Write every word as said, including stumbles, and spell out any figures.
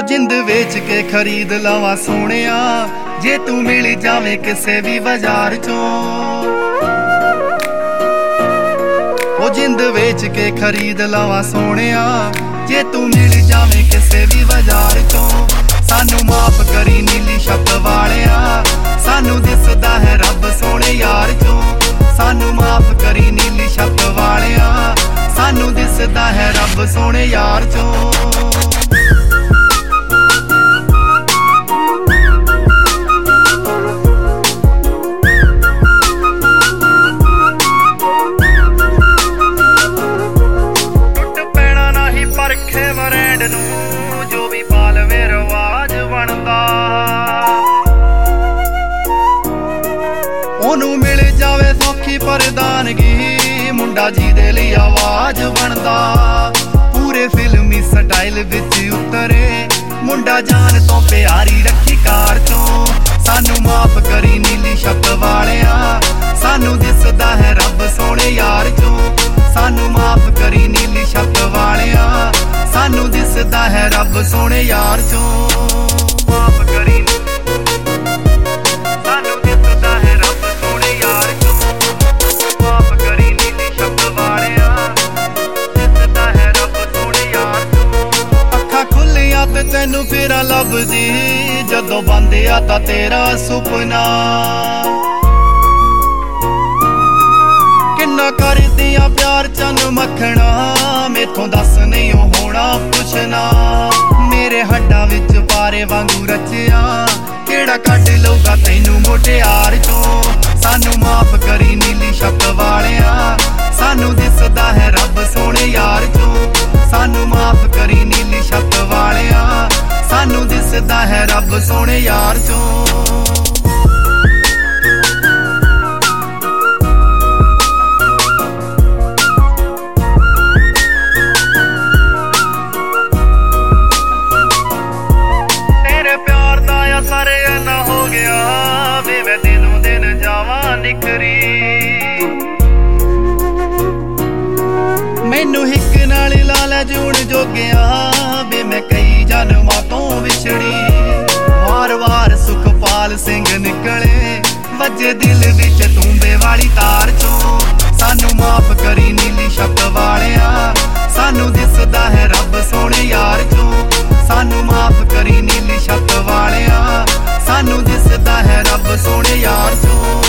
जिंद vetch के खरीद लवा सोनिया, जे तू मिल जावे किसे भी बाजार चों। ओ जिंद वेच के खरीद लवा सोनिया, जे तू मिल जावे किसे भी बाजार चों। सानू माफ करी नीली छत वालिया, सानू दिसदा है रब सोने यार चों। सानू माफ करी नीली छत वालिया, सानू दिसदा है रब सोने यार चों। जो भी पालवे रवाज बनदा, ओनू मिल जावे सौखी प्रधानगी, मुंडा जी दे लई आवाज बनदा। पूरे फिल्मी स्टाइल विच उतरे, मुंडा जान तो प्यारी रखी कार चों। सानू माफ करी नीली छत वालिया, सानू दिसदा है रब सोने यार चों। सानू माफ करी नीली छत वालिया, सानू दिसदा है रब सोने यार चों। माफ करी सानू दिसदा है रब सोने यार चों। माफ करी नीली छत वालिया, दिसदा है रब सोने यार चों। अखां खुलियां ते तैनू फिर लभदी, जदों बंद आ तां तेरा सुपना। किन्ना करदियां प्यार चन मखना, मेथों दस नहीं होना पुछना। मेरे हड्डां विच पारे वांगू रचिया, केड़ा कढ लऊगा तैनू मोटियार चों। सानू माफ करी नीली छत वालिया, सानू दिसदा है रब सोने यार चों। सानू माफ करी नीली छत वालिया, सानू दिसदा है रब सोने यार चों। मैनू हिक नाल ला लै जून जोगिया, वे मैं कई जन्मां तो विछड़ी। वार वार सुखपाल सिंह निकले, वजे दिल विच तूंबे वाली तार चों। सानू माफ करी नीली छत वालिया, सानू दिसदा है रब सोने यार चों। सानू माफ करी नीली छत वालिया, सानू दिसदा है रब सोने यार चों।